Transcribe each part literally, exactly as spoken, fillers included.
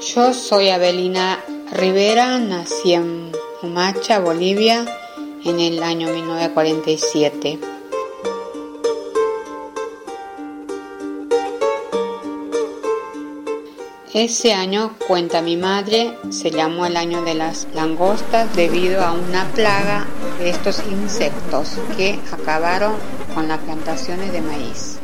Yo soy Abelina Rivera, nací en Humacha, Bolivia, en el año mil novecientos cuarenta y siete. Ese año, cuenta mi madre, se llamó el año de las langostas debido a una plaga de estos insectos que acabaron con las plantaciones de maíz.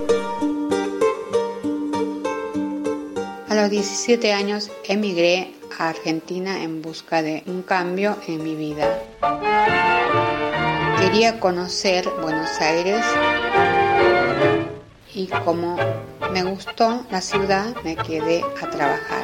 A los diecisiete años emigré a Argentina en busca de un cambio en mi vida. Quería conocer Buenos Aires y como me gustó la ciudad, me quedé a trabajar.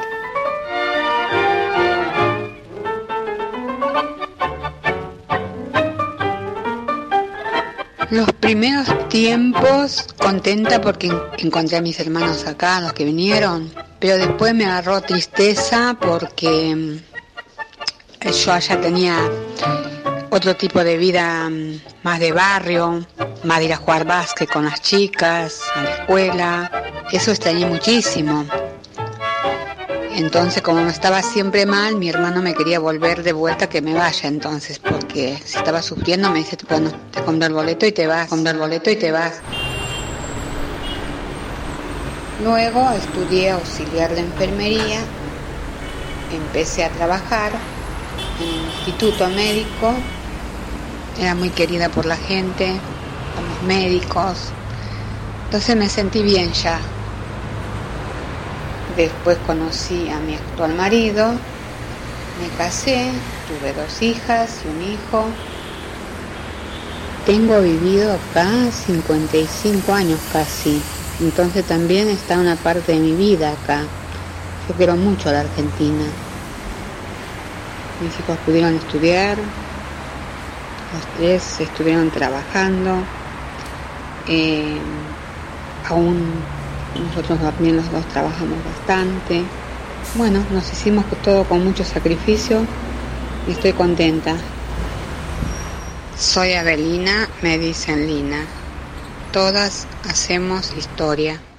Los primeros tiempos contenta porque encontré a mis hermanos acá, los que vinieron, pero después me agarró tristeza porque yo allá tenía otro tipo de vida más de barrio, más de ir a jugar básquet con las chicas, a la escuela. Eso extrañé muchísimo. Entonces, como me estaba siempre mal, mi hermano me quería volver de vuelta que me vaya entonces, porque si estaba sufriendo me dice, bueno, te compro el boleto y te vas, compro el boleto y te vas. Luego estudié auxiliar de enfermería, empecé a trabajar en un instituto médico, era muy querida por la gente, por los médicos, entonces me sentí bien ya. Después conocí a mi actual marido, me casé, tuve dos hijas y un hijo. Tengo vivido acá cincuenta y cinco años casi, entonces también está una parte de mi vida acá. Yo quiero mucho a la Argentina. Mis hijos pudieron estudiar, los tres estuvieron trabajando, eh, aún nosotros también los dos trabajamos bastante. Bueno, nos hicimos todo con mucho sacrificio y estoy contenta. Soy Abelina, me dicen Lina. Todas hacemos historia.